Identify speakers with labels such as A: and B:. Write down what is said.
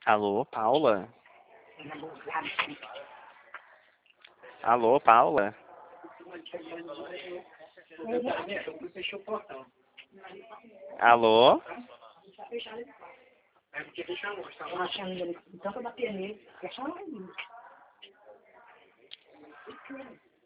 A: Alô, Paula? Alô, Paula?
B: Fechou o portão.
A: Alô?
B: É porque deixa longe, tá bom? Achando, então, da pneu, fecha lá.